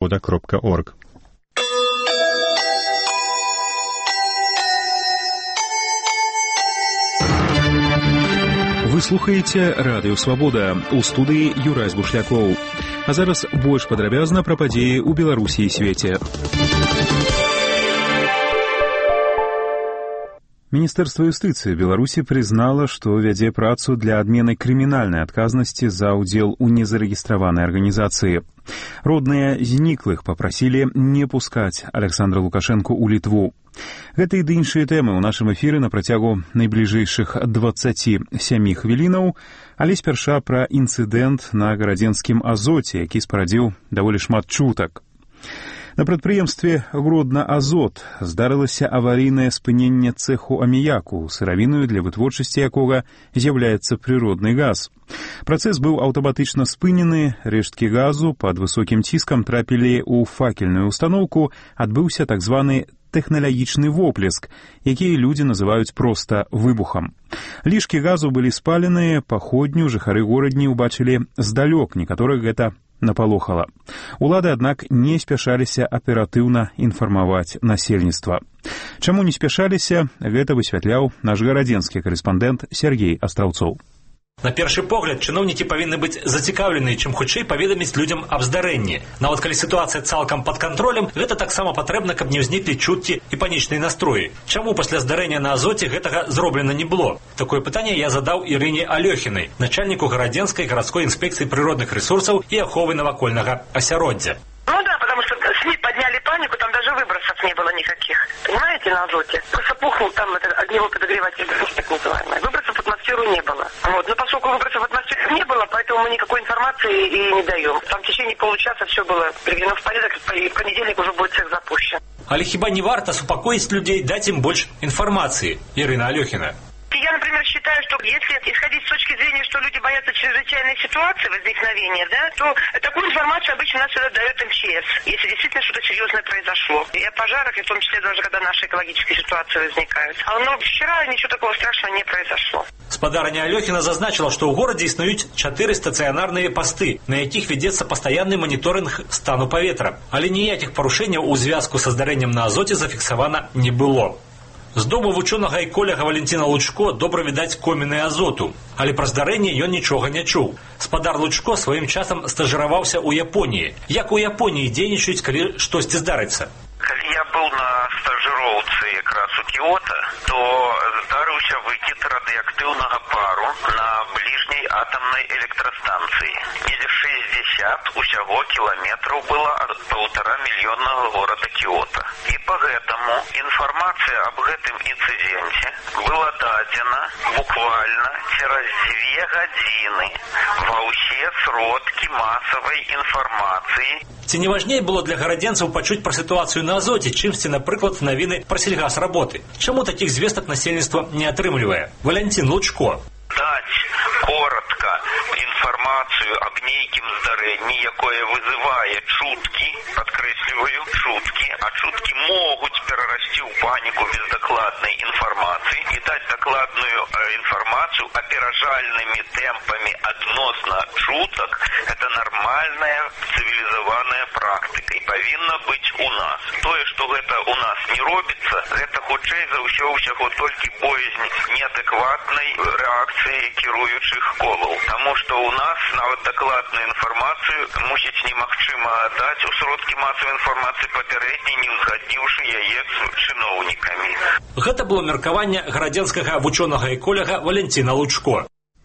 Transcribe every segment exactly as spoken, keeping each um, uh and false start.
свобода крапка орг. Вы слухаеце Радыё Свабода, у студыі Юрай Бушлякоў. А зараз больш падрабязна пра падзеі ў Беларусі і свеце. Міністэрства юстыцыі Беларусі прызнала, што вядзе працу для адмены крымінальнай адказнасці за ўдзел у незарэгістраванай арганізацыі. Родныя зніклых папрасілі не пускаць Александра Лукашэнку ў Літву. Гэта і іншыя тэмы ў нашым эфіры на працягу найбліжэйшых дваццаці сямі хвілінаў, але спярша пра інцыдэнт на гарадзенскім азоце, які спарадзіў даволі шмат чутак. На прадпрыемстве «Гродна-Азот» здарылася аварыйнае спыненне цэху аміяку, сыравінаю для вытворчасці якога з'яўляецца прыродны газ. Працэс быў аўтаматычна спынены, рэшткі газу пад высокім ціскам трапілі ў факельную устаноўку, адбыўся так званы тэхналагічны воплеск, які людзі называюць проста выбухам. Лішкі газу былі спаленыя, паходню жыхары горадні ўбачылі здалёк, некаторых гэта напалохала. Улады, аднак, не спяшаліся аператыўна інфармаваць насельніцтва. Чаму не спяшаліся, гэта высвятляў наш гарадзенскі карэспандэнт Сергей Астраўцоў. На першы погляд, чыноўнікі павінны быць зацікаўлены, чым хутчэй паведаміць людзям аб здарэнні. Нават калі сітуацыя цалкам пад кантролем, гэта таксама патрэбна, каб не ўзніклі чуткі і панічныя настроі. Чаму пасля здарэння на Азоце гэтага зроблена не было? Такое пытанне я задаў Ірыне Алёхінай, начальніку гарадзенскай гарадской інспекцыі прыродных рэсурсаў і аховы навакольнага асяроддзя. Ну да, потому что СМИ подняли панику, там даже выбросов не было никаких. Понимаете, на Азоте? Просто пухнул там это, огневой подогреватель, так называемый. Выбросов в атмосферу не было. Вот. Но поскольку выбросов в атмосферу не было, поэтому мы никакой информации и не даем. Там в течение получаса все было приведено в порядок, и в понедельник уже будет цех запущен. Але хіба не варта супакоіць людей, дать им больше информации, Ирина Алёхина? Я, например, считаю, что если исходить с точки зрения, что люди боятся чрезвычайной ситуации, возникновения, да, то такую информацию обычно нас всегда дает эм че эс, если действительно что-то серьезное произошло. И о пожарах, и в том числе даже когда наши экологические ситуации возникают. Но вчера ничего такого страшного не произошло. Спадарня Алёхіна зазначила, што ў горадзе існуюць чатыры стацыянарныя пасты, на якіх вядзецца пастаянны маніторынг стану паветра. Але ніякіх парушэнняў у звязку са здарэннем на Азоце зафіксавана не было. З дому вучонага эколяга Валентина Лучко добра відаць коміны Азоту, але пра здарэнне ён нічога не чуў. Спадар Лучко сваім часам стажыраваўся ў Японіі. Як у Японіі дзейнічаюць, калі штосьці здарыцца? Калі я быў на стажыроўцы якраз у Кіота, то здарыўся выкід радыеактыўнага пару на бліжняй атамнай электрастанцыі. Недзе шэсцьдзесят усяго кіламетраў было ад паўтара мільённага горада Кіота. І па гэтаму інфармацыя аб гэтым інцыдэнце была дадзена буквально цераз дзве гадзіны ва ўсе сродкі масавай інфармацыі. Ці не важней было для гарадзенцаў пачуць пра сітуацыю на Азоце, чымсьці, напрыклад, навіны пра сельгасработы? Чаму такіх звестак насельніцтва не атрымлівае? Валентин Лучко. Даць коротко інфармацыю аб нейкім здарэнні, якое вызывае чуткі, падкрэсліваю, чуткі, а чуткі могуць перарасці ў паніку без дакладнай інфармацыі, і даць дакладную э, інфармацыю аперажальнымі тэмпамі адносна чутак, гэта нармальная цывілізаваная практыка і павінна быць у нас. Тое, што гэта у нас не робіцца, гэта хутчэй за ўсё ўсяго толькі боязнь неадэкватнай рэакцыі кіруючых колаў. Таму што у нас нават дакладную інфармацыю мусіць немагчыма даць у сродкі масавай інфармацыі папярэдняй, не ўзгадніўшы яе з чыноўнікамі. Гэта было меркаванне гарадзенскага вучонага эколяга Валентина Лучко.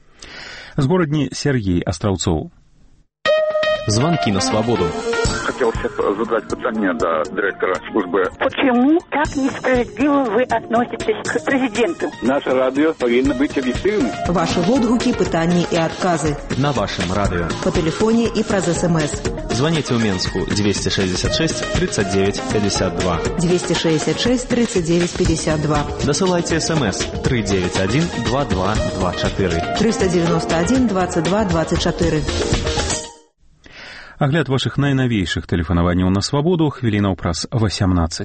З горадні Сергей Астраўцоў. Звонки на свободу. Хотел задать питание до директора службы. Почему так несправедливо вы относитесь к президенту? Наше радио повинно быть объективным. Ваши отгуки, пытания и отказы. На вашем радио. По телефоне и про СМС. Звоните в Минску двести шестьдесят шесть тридцать девять пятьдесят два. двести шестьдесят шесть тридцать девять пятьдесят два. Досылайте СМС три девять один два два два четыре. триста девяносто один двадцать два двадцать четыре. Агляд вашых найнавейшых тэлефанаванняў на свабоду хвілінаў праз васямнаццаць.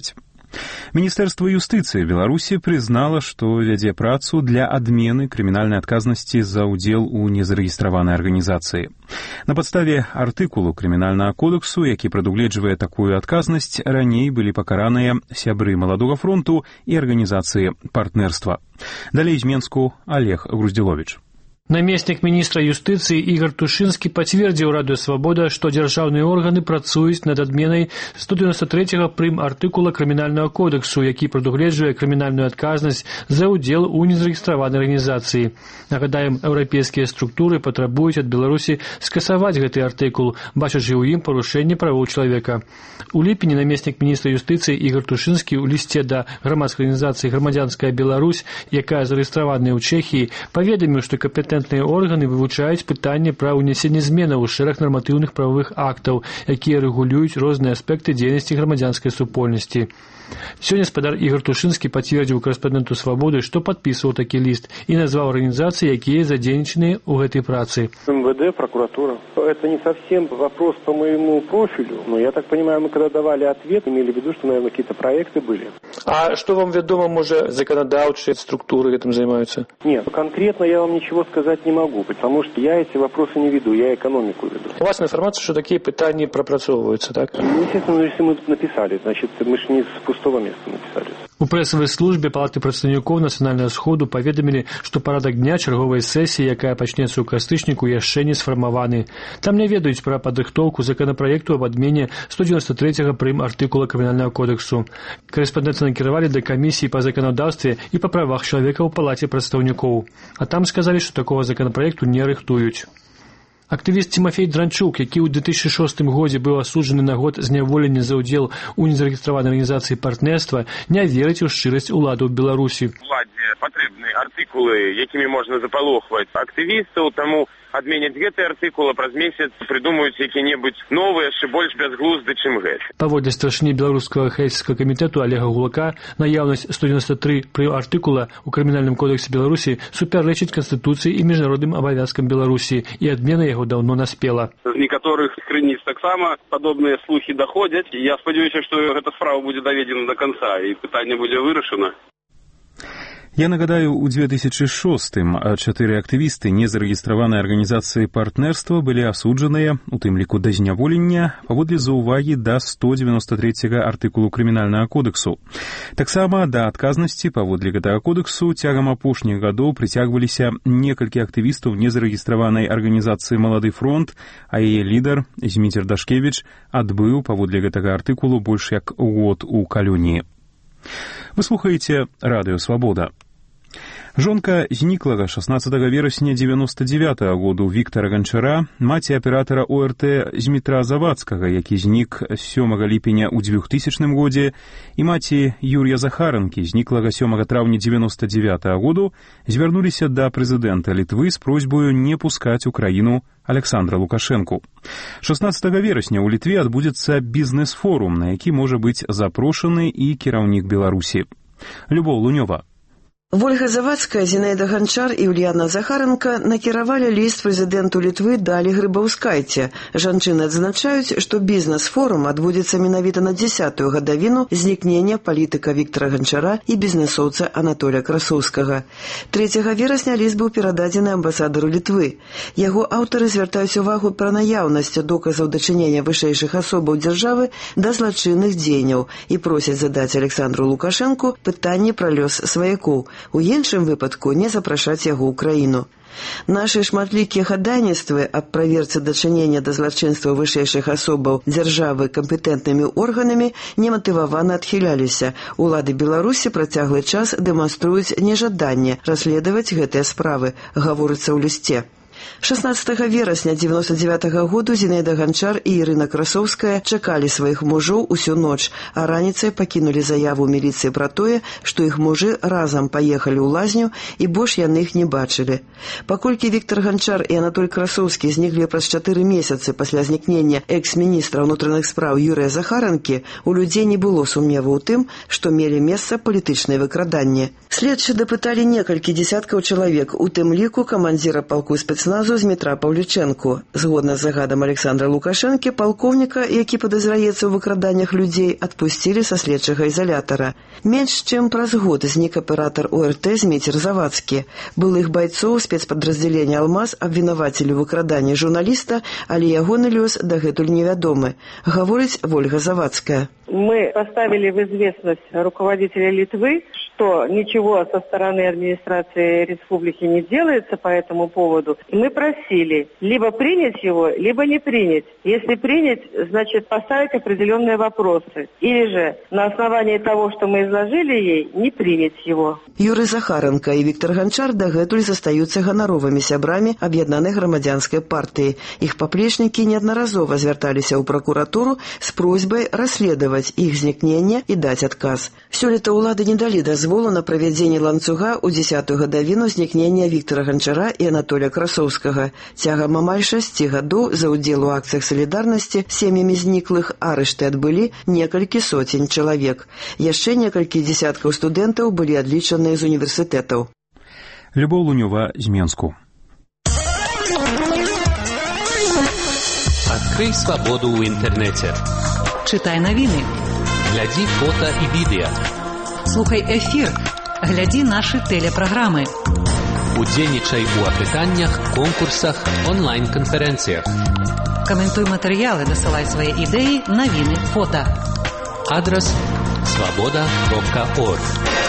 Міністэрства юстыцыі Беларусі прызнала, што вядзе працу для адмены крымінальнай адказнасці за ўдзел у незарэгістраванай арганізацыі. На падставе артыкулу крымінальнага кодексу, які прадугледжвае такую адказнасць, раней былі пакараныя сябры Маладога фронту і арганізацыі партнерства. Далей з Менску Олег Груздзіловіч. Намеснік міністра юстыцыі Ігор Тушынскі пацвердзіў Радыё Свабода, што дзяржаўныя органы працуюць над адменай сто девяносто третьего прым артыкула крымінальнага кодексу, які прадугледжвае крымінальную адказнасць за ўдзел у незарэгістраванай арганізацыі. Нагадаем, еўрапейскія структуры патрабуюць ад Беларусі скасаваць гэты артыкул, бачачы ў ім парушэнне правоў чалавека. У ліпені намеснік міністра юстыцыі Ігор Тушынскі ў лісце да грамадскай арганізацыі «Грамадзянская Беларусь», якая зарэгістраваная ў Чэхіі, паведаміў, што кампетэнтныя органы вывучаюць пытанне пра ўнясенне зменаў у шэраг нарматыўных правовых актаў, якія рэгулююць розныя аспекты дзейнасці грамадзянскай супольнасці. Сёння спадар Ігор Тушынскі пацвердзіў корэспандэнту «Свабоды», што падпісваў такі ліст і назваў арганізацыі, якія задзейнічаныя ў гэтай працы. МВД, прокуратура. Это не совсем вопрос по моему профилю, но я так понимаю, мы когда давали ответ, имели в виду, что, наверное, какие-то проекты были. А что вам ведомо, может, законодавчие структуры этим занимаются? Нет, конкретно я вам ничего сказать не могу, потому что я эти вопросы не веду, я экономику веду. У вас информация, что такие пытания пропрацовываются, так? Ну, естественно, если мы написали, значит, мы же не с пустого места написали. У прэсавай службе Палаты прадстаўнікоў нацыянальнага сходу паведамілі, што парадак дня чарговай сесіі, якая пачнецца ў кастрычніку, яшчэ не сфармаваны. Там не ведаюць пра падрыхтоўку законапраекту аб адмене сто девяносто третьего прым артыкула крымінальнага кодексу. Корэспандэнты накіравалі да камісіі па заканадаўстве і па правах чалавека ў Палаце прадстаўнікоў. А там сказалі, што такога законапраекту не рыхтуюць. Актывіст Тимофей Дранчук, які ў две тысячи шостым годзе быў асуджаны на год зняволення за ўдзел у незарэгістраванай арганізацыі партнерства, не верыць у шчырасць уладаў Беларусі. Уладзе патрэбны артыкулы, якімі можна запалохваць актывістаў, таму адменяць гэты артыкул, а праз месяц прыдумаюць які-небудзь новыя, яшчэ больш бязглузды, чым гэты. Паводле старшыні беларускага хэйскага камітэту Олега Гулака, наяўнасць сто девяносто три пры артыкула ў крымінальным кодексе Беларусі супярэчыць Канстытуцыі і міжнародным абавязкам Беларусі, і адмена яго даўно наспела. З некаторых крыніц таксама падобныя слухі даходзяць, і я спадзяюся, што гэта справа будзе даведзена да канца, і пытанне будзе вырашана. Я нагадаю, у две тысячи шостым чатыры актывісты незарэгістраванай арганізацыі партнерства былі асуджаныя, у тым ліку да зняволення, паводле заўвагі да сто девяносто третьего артыкулу крымінальнага кодексу. Таксама да адказнасці паводле гэтага кодексу цягам апошніх гадоў прыцягваліся некалькі актывістаў незарэгістраванай арганізацыі «Малады фронт», а яе лідар Зміцер Дашкевіч адбыў паводле гэтага артыкулу больш як год у калоніі. Вы слухаеце Радыё Свабода. Жонка зніклага шаснаццатага верасня девяносто девятого году Віктара Ганчара, маці аператара О Р Т Змітра Завадскага, які знік сёмага ліпеня ў двухтысячным годзе, і маці Юрія Захаранкі, зніклага сёмага траўня девяносто девятого году, звярнуліся да прэзідэнта Літвы з просьбаю не пускаць у краіну Александра Лукашэнку. шаснаццатага верасня ў Літве адбудзецца бізнес-форум, на які можа быць запрошаны і кіраўнік Беларусі. Любоў Лунёва. Вольга Завадская, Зінаіда Ганчар і Ульяна Захаранка накіравалі ліст прэзідэнту Літвы Далі Грыбаўскайце. Жанчыны адзначаюць, што бізнес-форум адбудзецца менавіта на дзясятую гадавіну знікнення палітыка Віктара Ганчара і бізнесоўца Анатолія Красоўскага. трэцяга верасня ліст быў перададзены амбасадару Літвы. Яго аўтары звяртаюць увагу пра наяўнасць доказаў дачынення вышэйшых асобаў дзяржавы да злачынных дзеянняў і просяць задаць Александру Лукашэнку пытанне пра лёс сваякоў. У іншым выпадку не запрашаць яго ў краіну. Нашы шматлікія хадайніцтвы аб праверцы дачынення да злачынства вышэйшых асобаў дзяржавы кампетэнтнымі органамі нематывавана адхіляліся. Улады Беларусі працяглы час дэманструюць нежаданне расследаваць гэтыя справы, гаворыцца ў лісце. шаснаццатага верасня девяносто девятого году Зінаіда Ганчар і Ірына Красоўская чакалі сваіх мужоў усю ноч, а раніцай пакінулі заяву ў міліцыі пра тое, што іх мужы разам паехалі ў лазню і больш яны іх не бачылі. Паколькі Віктар Ганчар і Анатоль Красоўскі зніклі праз чатыры месяцы пасля знікнення экс-міністра ўнутраных спраў Юрыя Захаранкі, у людзей не было сумневу ў тым, што мелі месца палітычныя выкраданні. Следчы дапыталі некалькі дзесяткаў чалавек, у тым ліку камандзіра палку спецназу спецназу Змітра Паўлічэнку. Згодна з загадам Александра Лукашэнкі, палкоўніка, які падазраецца ў выкраданнях людзей, адпусцілі са следчага ізалятара. Менш чым праз год знік аператар О Р Т Зміцер Завадскі. Былых байцоў спецпадраздзялення «Алмаз» абвінавацілі ў выкраданні журналіста, але ягоны лёс дагэтуль невядомы, гаворыць Вольга Завадская. Мы поставили в известность руководителя Литвы, что ничего со стороны администрации республики не делается по этому поводу. И мы просили либо принять его, либо не принять. Если принять, значит поставить определенные вопросы. Или же на основании того, что мы изложили ей, не принять его. Юрий Захаренко и Виктор Гончар дагэтуль застаюцца ганаровымі сябрамі аб'яднанай грамадзянскай партыі. Іх паплечнікі неаднаразова звярталіся ў пракуратуру з просьбай расследаваць іх знікнення і даць адказ. Сёлета ўлады не далі дазволу на правядзенне ланцуга ў дзесятую гадавіну знікнення Віктора Гончара і Анатолія Красоўскага. Цягам амаль шасці гадоў за ўдзел у акцыях салідарнасці сем'ямі зніклых арышты адбылі некалькі соцень чалавек. Яшчэ некалькі дзесяткаў студэнтаў былі адлічаныя з універсітэтаў. Любоў Лунёва з Менску. Открой свободу ў інтэрнэце. Читай новины. Гляди фото и видео. Слухай эфир. Гляди наши телепрограммы. Удзельнічай у апытаннях, конкурсах, онлайн-конференциях. Комментуй материалы, досылай свои идеи, новины, фото. Адрес свобода точка орг.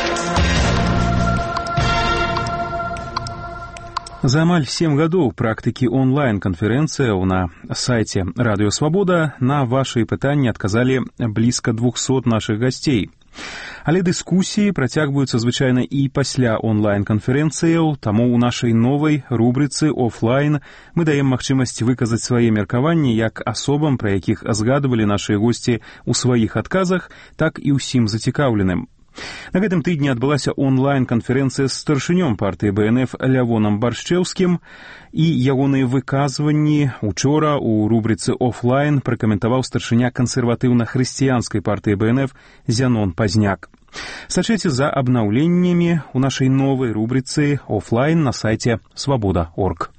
За амаль сем гадоў практыкі онлайн-канферэнцыяў на сайце Радыё Свабода на вашы пытанні адказалі блізка двухсот нашых гасцей. Але дыскусіі працягваюцца звычайна і пасля онлайн-канферэнцыяў, таму ў нашай новай рубрыцы «Офлайн» мы даем магчымасць выказаць свае меркаванні як асобам, пра якіх згадывалі нашыя госці ў сваіх адказах, так і ўсім зацікаўленым. На гэтым тыдні адбылася онлайн-канферэнцыя з старшынём партыі Бэ Эн Эф Лявонам Баршчэўскім, і ягоныя выказванні учора ў рубрыцы «Офлайн» пракаментаваў старшыня кансерватыўна-хрысціянскай партыі Бэ Эн Эф Зянон Пазняк. Сачыце за абнаўленнямі ў нашай новай рубрыцы «Офлайн» на сайце свобода точка орг.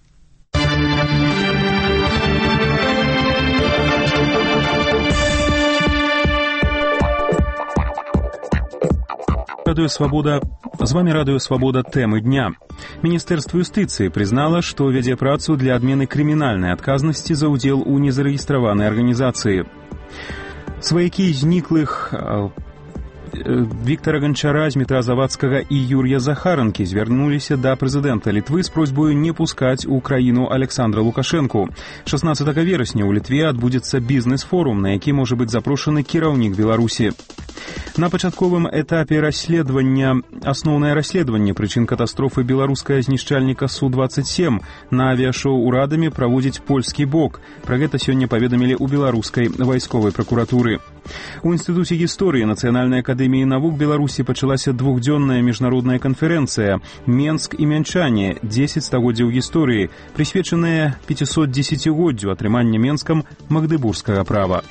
Радио Свобода. З вами Радио Свобода. Темы дня. Міністэрства юстыцыі прызнала, што вядзе працу для адмены крымінальнай адказнасці за ўдзел у незарэгістраванай арганізацыі. Сваякі зніклых Віктора Гончара, Змітра Завадскага і Юрія Захаранкі звярнуліся да прэзідэнта Літвы з просьбою не пускаць у краіну Александра Лукашэнку. шаснаццатага верасня ў Літве адбудзецца бізнес-форум, на які можа быць запрошаны кіраўнік Беларусі. На пачатковым этапе расследавання, асноўнае расследаванне прычын катастрофы беларускага знішчальніка Су двадцать семь на авіашоу урадамі праводзіць польскі бок. Пра гэта сёння паведамілі ў беларускай вайсковай пракуратуры. У Інстытуце гісторыі Нацыянальнай акадэміі навук Беларусі пачалася двухдзённая міжнародная канферэнцыя «Менск і мянчане. дзесяць стагоддзяў гісторыі», прысвечаная пяцісотдзесяцігоддзю атрымання Менскам магдыбургскага права.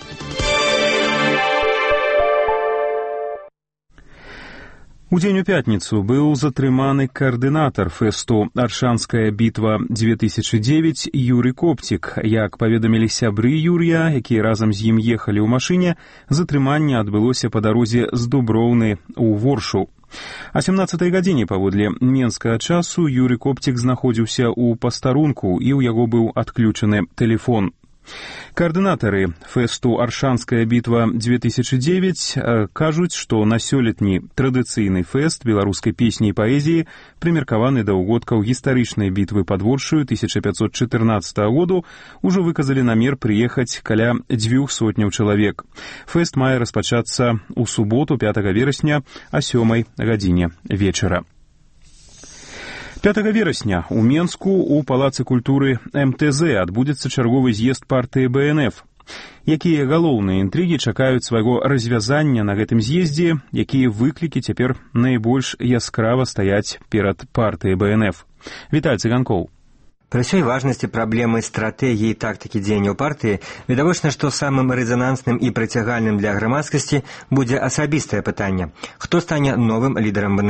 У дзень у пятніцу быў затрыманы каардынатар фэсту «Аршанская бітва-две тысячи девять» Юрый Коптик. Як паведамілі сябры Юрія, якія разам з ім ехалі ў машыне, затрыманне адбылося па дарозе з Дуброўны ў Воршу. А сямнаццатай гадзіне паводле менскага часу Юрый Коптик знаходзіўся ў пастарунку і ў яго быў адключаны тэлефон. Координатары фэсту «Аршанская бітва-две тысячи девять» кажуць, што на сёлетні традыцыйны фэст беларускай песні і паэзіі прымеркаваны да ўгодкаў гістарычнай бітвы пад Воршаю тысяча пятьсот четырнадцатого году ўжо выказалі намер прыехаць каля дзвюх сотняў чалавек. Фэст мае распачацца ў суботу пятага верасня а сёмай гадзіне вечара. пятага верасня у Менску у Палацы культуры Эм Тэ Зэ адбудзецца чарговы з'езд партыі Бэ Эн Эф. Якія галоўныя інтрыгі чакаюць свайго развязання на гэтым з'ездзе, якія выклікі цяпер найбольш яскрава стаяць перад партыяй Бэ Эн Эф. Віталь Цыганкоў. Пры ўсёй важнасці праблемы стратэгіі і тактыкі дзеянняў партыі відавочна, што самым рэзанансным і прыцягальным для грамадскасці будзе асабістае пытанне: хто стане новым лідарам Бэ Эн Эф?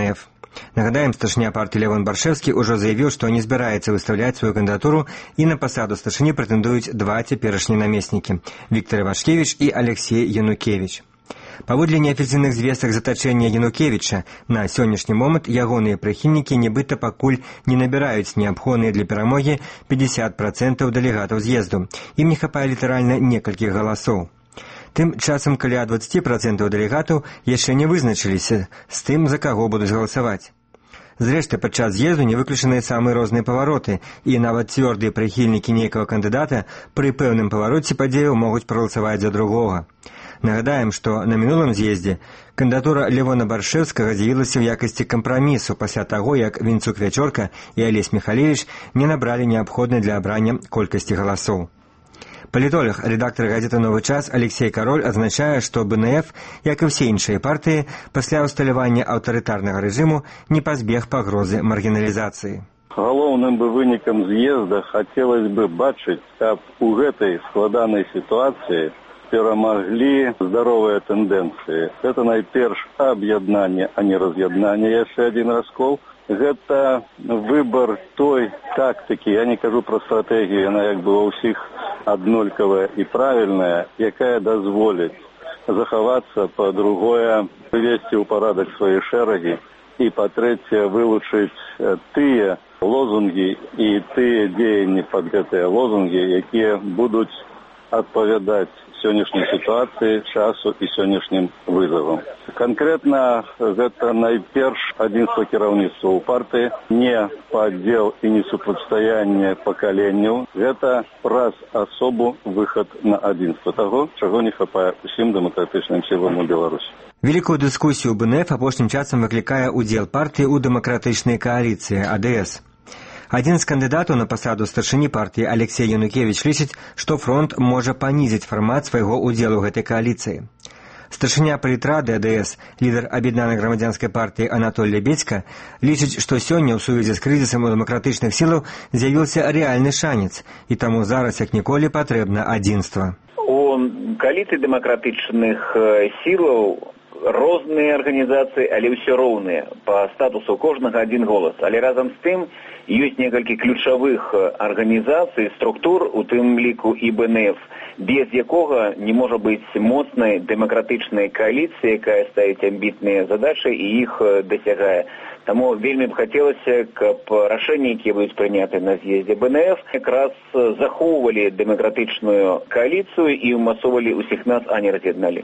Нагадаем, старшыня партыі Лявон Баршэўскі ўжо заявіў, што не збіраецца выставляць сваю кандыдатуру, і на пасаду старшыні прэтэндуюць два цяперашнія намеснікі – Віктор Івашкевіч і Алексей Янукевіч. Паводле неафіцыйных звестак затачэння Янукевіча, на сённяшні момант ягоныя прыхільнікі нібыта пакуль не набіраюць неабходныя для перамогі пятьдесят процентов дэлегатаў з'езду. Ім не хапае літаральна некалькіх галасоў. Тым часам каля двадцать процентов дэлегатаў яшчэ не вызначыліся з тым, за каго будуць галасаваць. Зрэшты, падчас з'езду не выключаныя самыя розныя павароты, і нават цвёрдыя прыхільнікі нейкага кандыдата пры пэўным павароце падзеяў могуць прагаласаваць за другога. Нагадаем, што на мінулым з'ездзе кандыдатура Лявона Баршэўскага з'явілася ў якасці кампрамісу пасля таго, як Вінцук-Вячорка і Алесь Міхалевіч не набралі неабходнай для абрання колькасці галасоў. Палітолог, рэдактар газеты «Новы час» Алексей Кароль адзначае, што БНФ, як і ўсе іншыя партыі, пасля ўсталявання аўтарытарнага рэжыму не пазбег пагрозы маргіналізацыі. Галоўным бы вынікам з'езда хацелось бы бачыць, каб у гэтай складанай сітуацыі перамаглі здаровыя тэндэнцыі. Гэта найперш аб'яднанне, а не раз'яднанне, яшчэ адзін раскол. Гэта выбар той тактыкі, я не кажу пра стратэгію, яна як бы ва ўсіх аднолькавая і правільная, якая дазволіць захавацца, па-другое, вывесці ў парадак свае шэрагі і, па-трэцяе, вылучыць тыя лозунгі і тыя дзеянні пад гэтыя лозунгі, якія будуць адпавядаць сённяшняй сітуацыі, часу і сённяшнім вызовам. Канкрэтна гэта найперш адзінства кіраўніцтва ў партыі, не падзел і не супрацьстаянне пакаленняў, гэта праз асобу выхад на адзінства таго, чаго не хапае усім дэмакратычным сілам у Беларусі. Великую дыскусію БНФ апошнім часам выклікае удзел партыі ў дэмакратычнай кааліцыі А Д С. Адзін з кандыдатаў на пасаду старшыні партыі Алексей Янукевіч лічыць, што фронт можа панізіць фармат свайго ўдзелу ў гэтай кааліцыі. Старшыня палітрады А Д С, лідар аб'яднанай грамадзянскай партыі Анатоль Лябедзька, лічыць, што сёння ў сувязі з крызісам у дэмакратычных сілаў з'явіўся рэальны шанец, і таму зараз як ніколі патрэбна адзінства. У кааліцыі дэмакратычных сілаў розныя арганізацыі, але ўсё роўныя. Па статусу кожнага адзін голас. Але разам з тым ёсць некалькі ключавых арганізацый, структур, у тым ліку і БНФ, без якога не можа быць моцнай дэмакратычнай кааліцыі, якая ставіць амбітныя задачы і іх дасягае. Таму вельмі б хацелася, каб рашэнні, якія будуць прыняты на з'ездзе БНФ, якраз захоўвалі дэмакратычную кааліцыю і ўмацоўвалі ўсіх нас, а не раз'ядналі.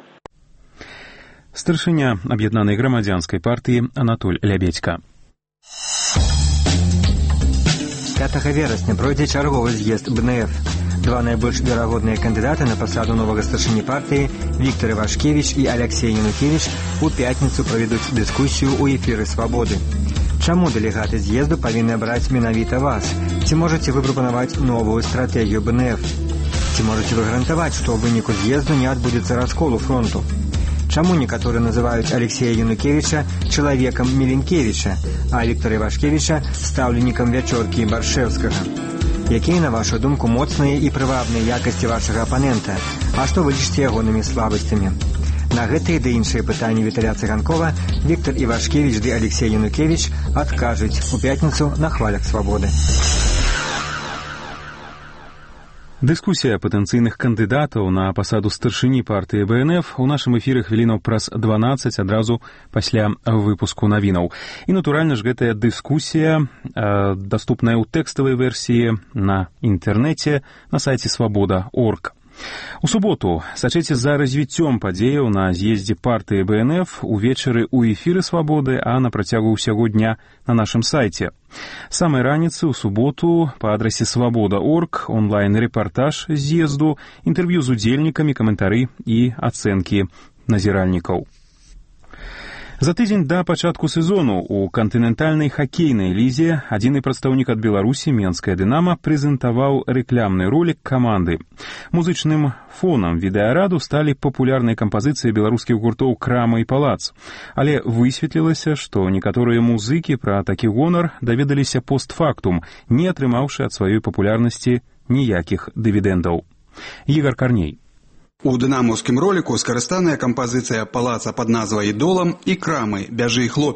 Старшыня аб'яднанай грамадзянскай партыі Анатоль Лябедзька. пятага верасня пройдзе чарговы з'езд БНФ. Два найбольш верагодныя кандыдаты на пасаду новага старшыні партыі Віктор Івашкевіч і Алексей Янукевіч у пятніцу правядуць дыскусію ў эфіры «Свабоды». Чаму дэлегаты з'езду павінны абраць менавіта вас? Ці можаце вы прапанаваць новую стратэгію БНФ? Ці можаце вы гарантаваць, што ў выніку з'езду не адбудзецца расколу фронту? Чаму некаторыя называюць Алексея Янукевіча чалавекам Міленкевіча, а Віктора Івашкевіча стаўленікам Вячоркі і Баршэўскага? Якія, на вашу думку, моцныя і прывабныя якасці вашага апанента, а што вы лічыце ягонымі слабасцямі? На гэтыя ды іншыя пытанні Віталя Цыганкова Віктор Івашкевіч ды Алексей Янукевіч адкажуць у пятніцу на хвалях «Свабоды». Дыскусія патэнцыйных кандыдатаў на пасаду старшыні партыі БНФ у нашым эфіры хвілінаў праз дванаццаць адразу пасля выпуску навінаў. І, натуральна ж, гэтая дыскусія э, даступная ў тэкставай версіі на інтэрнэце на сайце свабода крапка орг. У суботу сачыце за развіццём падзеяў на з'ездзе партыі БНФ увечары ў эфіры «Свабоды», а на працягу ўсяго дня на нашым сайце. Самай раніцы ў суботу па адрасе свабода крапка орг онлайн-рэпартаж з'езду, інтэрв'ю з удзельнікамі, каментары і ацэнкі назіральнікаў. За тыдзень да пачатку сезону ў кантынентальнай хакейнай лізе адзіны прадстаўнік ад Беларусі, Менская «Дынама», прэзентаваў рэкламны ролік каманды. Музычным фонам відэараду сталі папулярныя кампазіцыі беларускіх гуртоў «Крама» і «Палац». Але высветлілася, што некаторыя музыкі пра такі гонар даведаліся постфактум, не атрымаўшы ад сваёй папулярнасці ніякіх дывідэндаў. Ігор Карней. У дынамаўскім роліку скарыстаная кампазіцыя «Палаца» пад назвай «Долам» і «Крамы. Бяжы, хлопец».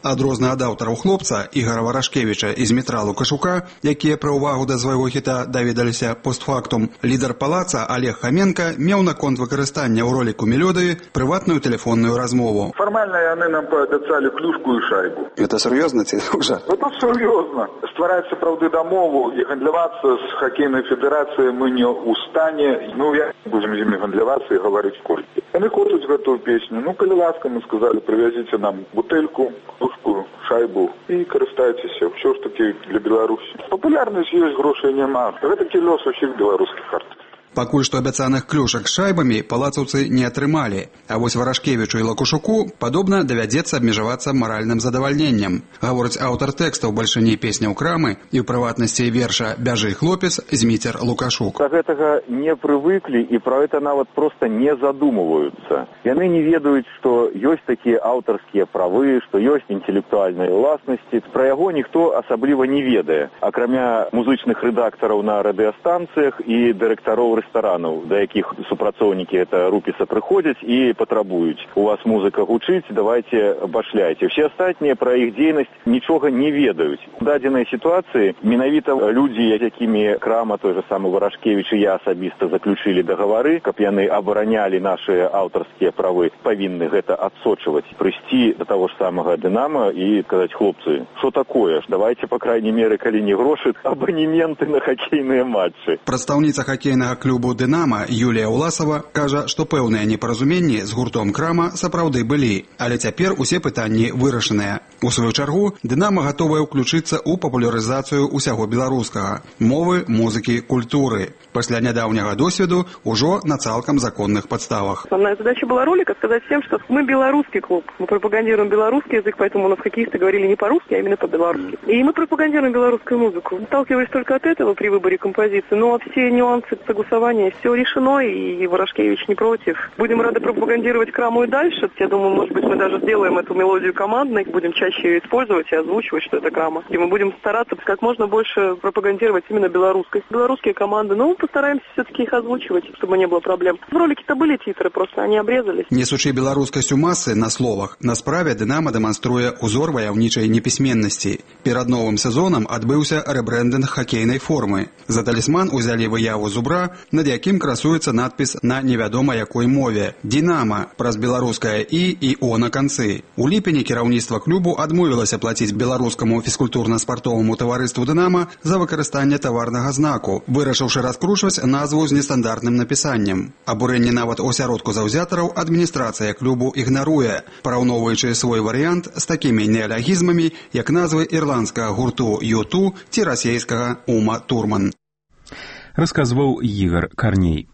Адрозна ад аўтараў хлопца Ігара Варашкевіча і Змітра Лукашука, якія пра ўвагу да свайго хіта даведаліся постфактум, лідар палаца Олег Хаменка меў наконт выкарыстання ў роліку мелодыі прыватную тэлефонную размову. Фармальна яны нам паабяцалі клюшку і шайбу. Это сур'ёзна ці ўжо? Это сур'ёзна. Ствараць сапраўды дамову і гандлявацца з хакейнай федэрацыяй мы не ў стане. Ну, я будзем з імі гандлявацца і гаварыць колькі. Яны хочуць гэтую песню. Ну, калі ласка, мы сказалі, прывязіце нам бутэльку, клюшку, шайбу і карыстайцеся. Ўсё ж такі для Беларусі. Папулярнасць ёсць, грошай няма. Гэта такі лёс усіх беларускіх артыстаў. Пакуль што абяцаных клюшак з шайбамі палацаўцы не атрымалі, а вось Варашкевічу і Лакушуку, падобна, давядзецца абмежавацца маральным задавальненнем, гаворыць аўтар тэкстаў бальшыні песняў крамы і ў прыватнасці верша «Бяжы, хлопец» Зміцер Лукашук. Да гэтага не прывыклі і пра гэта нават проста не задумваюцца. Яны не ведаюць, што ёсць такія аўтарскія правы, што ёсць інтэлектуальныя ўласнасці. Пра яго ніхто асабліва не ведае, акрамя музычных рэдактараў на радыёстанцыях і дырэктароў рэстаранаў, да якіх супрацоўнікі гэта рупіса прыходзяць і патрабуюць. У вас музыка гучыць, давайте башляйте. Все астатнія пра іх дзейнасць нічога не ведаюць. У дадзенай сітуацыі менавіта людзі, якімі крама, той же самы Варашкевіч і я асабіста заключылі дагавары, каб яны абаранялі нашыя аўтарскія правы, павінны гэта адсочваць, прыйсці да таго ж самага Дынама і сказаць: хлопцы, што такое ж, давайте, па крайней меры, калі не грошы, абанементы на хакейныя матчы. Прадстаўніца хакейнага клубу «Дынама» Юлія Уласова кажа, што пэўныя непаразуменні з гуртом крама сапраўды былі, але цяпер усе пытанні вырашаныя. У сваю чаргу «Дынама» гатовая ўключыцца ў папулярызацыю ўсяго беларускага – мовы, музыкі, культуры. Пасля нядаўняга досведу ўжо на цалкам законных подставах. Основная задача была ролика сказать всем, что мы белорусский клуб. Мы пропагандируем белорусский язык, поэтому у нас хоккеисты говорили не по-русски, а именно по-белорусски. И мы пропагандируем белорусскую музыку. Сталкивались только от этого при выборе композиции, но все нюансы согласования, все решено, и Варашкевич не против. Будем рады пропагандировать краму и дальше. Я думаю, может быть, мы даже сделаем эту мелодию командной, будем чаще ее использовать и озвучивать, что это крама. И мы будем стараться как можно больше пропагандировать именно белорусскость. Белорусские команды, ну, постараемся все-таки их озвучивать, чтобы не было проблем. В ролике-то были титры, просто они обрезались. Несучи беларускасцю масы на словах, на справе «Дынамо» дэманструе узор ваяўнічай непісьменнасці. Перад новым сезонам адбыўся рэбрэндынг хакейнай формы. За талісман узялі выяву зубра, над якім красуецца надпіс на невядома якой мове «Динамо» праз беларускае «і» і «о» на канцы. У ліпені кіраўніцтва клубу адмовілася плаціць беларускаму фізкультурна-спартоваму таварыству «Дынамо» за выкарыстанне таварнага знаку, вырашыўшы раскручваць назву з нестандартным напісаннем. Абурэнне нават у асяродку заўзятараў адміністрацыя клубу ігнаруе, параўноўваючы свой варыянт з такімі неалягізмамі, як назвы ірландскага гурту ю ту ці расейскага Ума Турман. Расказваў Ігар Карней.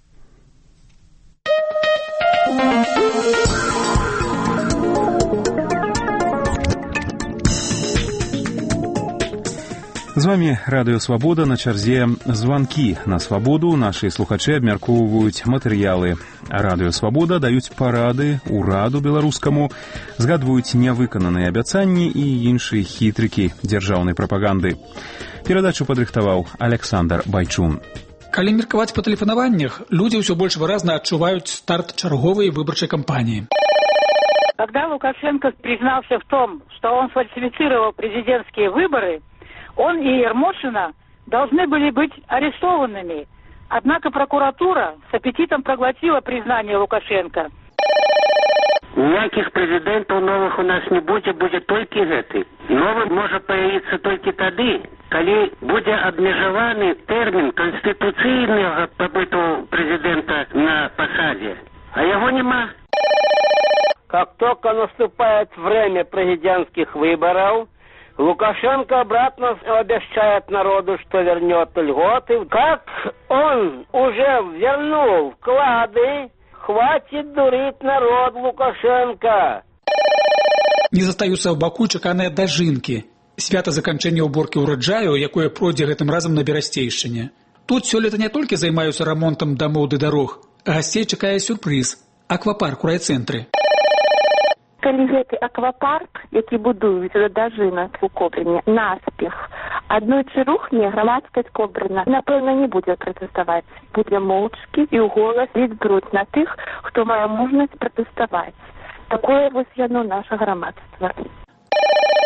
З вами Радыё Свабода, на чарзе званкі на свабоду. Нашы слухачы абмяркоўваюць матэрыялы Радыё Свабода, даюць парады ўраду беларускаму, згадваюць нявыкананыя абяцанні і іншыя хітрыкі дзяржаўнай прапаганды. Перадачу падрыхтаваў Александр Байчун. Калі меркаваць па тэлефанаваннях, людзі ўсё больш выразна адчуваюць старт чарговай выбарчай кампаніі. Когда Лукашенко признался в том, что он сфальсифицировал президентские выборы, он и Ермошина должны были быть арестованными. Однако прокуратура с аппетитом проглотила признание Лукашенко. Ніяких президентов новых у нас не будет, будет только гэты. Новый может появиться только тады, коли будет обмежеванный термин конституційного побыту президента на посаде. А его нема. Как только наступает время президентских выборов, Лукашенко обратно обещает народу, что вернет льготы. Как он уже вернул вклады, хватит дурить народ, Лукашенко. Не застаюцца ў баку чаканыя дажынкі. Свята заканчэння ўборкі ўраджаю, якое пройдзе гэтым разам на Берасцейшчыне. Тут сёлета не толькі займаюцца рамонтам дамоў ды дарог, а гасцей чакае сюрпрыз – аквапарк у райцэнтры. Калі гэты аквапарк, які будуюць за дажынак у Кобрыне, наспех, аднойчы рухне грамадскасць Кобрына, напэўна, не будзе пратэставаць. Будзе моўчкі і ў голас ліць бруць на тых, хто мае мужнасць пратэставаць. Такое вось яно наша грамадства.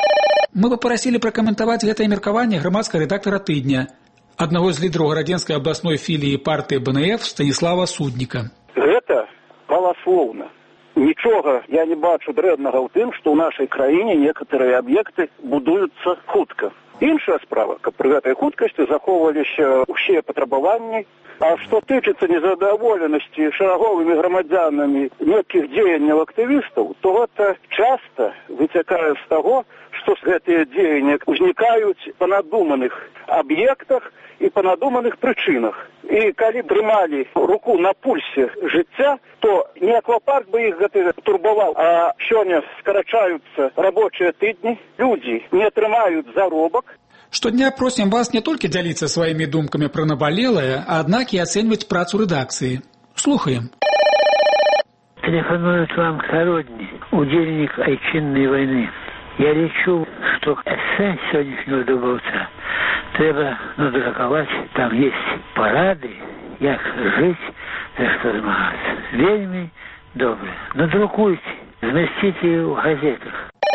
Мы папрасілі пракаментаваць гэтае меркаванне грамадскага рэдактара тыдня, аднаго з лідараў гарадзенскай абласной філіі партыі бэ эн эф Станіслава Судніка. Гэта галаслоўна. Нічога я не бачу дрэннага ў тым, што ў нашай краіне некаторыя аб'екты будуюцца хутка. Іншая справа, каб пры гэтай хуткасці захоўваліся ўсе патрабаванні. А што тычыцца незадаволенасці шараговымі грамадзянамі нейкіх дзеянняў актывістаў, то гэта часта выцякае з таго, што гэтыя дзеянні узнікаюць па надуманых аб'ектах і па надуманых прычынах. І калі трымалі руку на пульсе жыцця, то не аквапарк бы іх гэта турбаваў, а сёння скарачаюцца рабочыя тыдні, людзі не атрымаюць заробак. Штодня просім вас не толькі дзяліцца сваімі думкамі пра набалелае, а аднак і ацэньваць працу рэдакцыі. Слухаем. Телефонует вам Хародни, удельник Айчинной войны. Я лечу, что эссе сегодняшнего дубовца треба надрукаваць. Там есть парады, як жыць, за што змагацца. Вельмі добра. Надрукуйте, змясціце ў газетах.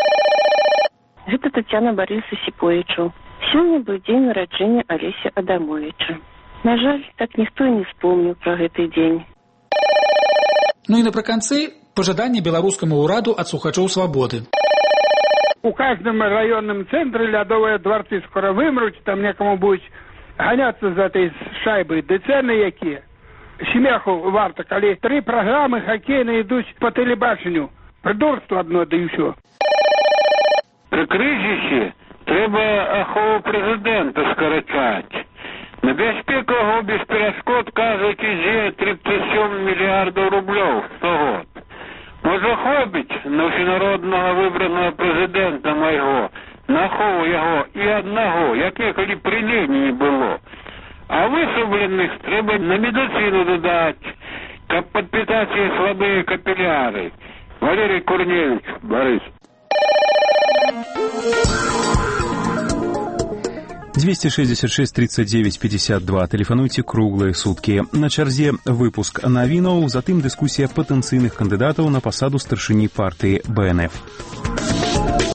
Гэта Тацяна Барыса Сіповічу. Сёння быў дзень нараджэння Алеся Адамовича. На жаль, так ніхто і не вспомніў пра гэты дзень. Ну і напрыканцы пажаданне беларускаму ўраду ад слухачоў свабоды. У каждом районном центре лядовые дворцы скоро вымруць, там некому будуть гоняться за этой шайбой. Ды цены якія. Смеху варта, калі три программы хоккейные идут по телебаченню. Придурство одно, да и все. При кризисе треба ахову президента скорочать. На бяспеку яго без перашкод, кажуть, ідзе тридцать семь миллиардов рублёў штогод. Можа хопіць на ўсенароднага выбранага прэзідэнта майго, на ахову яго і аднаго, яке калі пры Леніне не было. А высобленых трэба на медицину дадаць, каб падпітаць яе слабыя капіляры. Валерий Корневич, Борис. двести шестьдесят шесть тридцать девять пятьдесят два. Тэлефануйце круглыя суткі. На чарзе выпуск навінаў, затым дыскусія патэнцыйных кандыдатаў на пасаду старшыні партыі бэ эн эф.